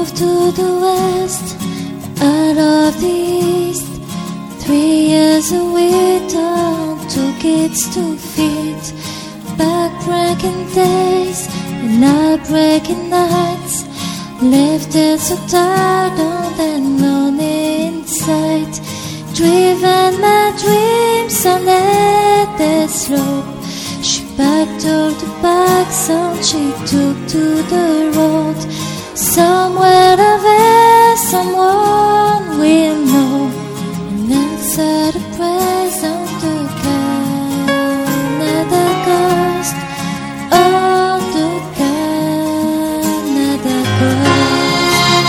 moved to the west, out of the east. 3 years away, two kids to feed. Back-breaking days and heartbreaking nights, left it so tired and lonely inside. Driven my dreams on that slope, she packed all the bags and she took to the road. Somewhere over, someone will know and answer the praise on the Canada coast, on the Canada coast.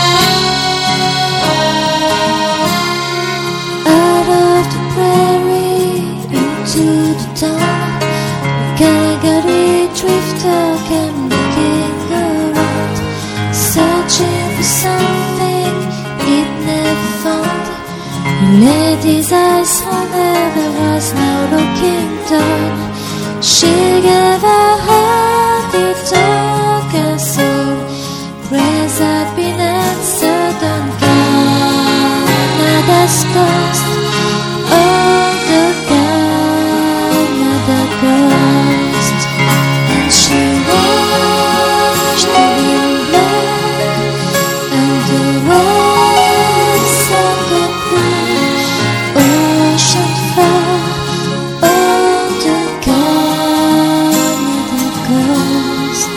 Out of the prairie into the town, Calgary drifter came looking around, searching for something it never found. He laid his eyes on her, there was no looking down. She gave her heart, he took her soul. Prayers had been answered on Canada's coast, on the Canada coast. And she watched the wind blow and the waves of the blue ocean far, on the Canada coast.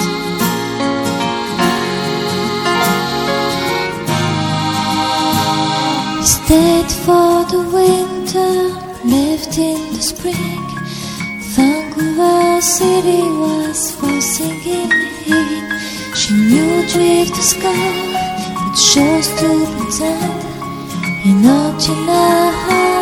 Stayed for the winter, left in the spring. Vancouver City was forcing him in. She knew drift the sky, but chose to pretend. He knocked in her heart.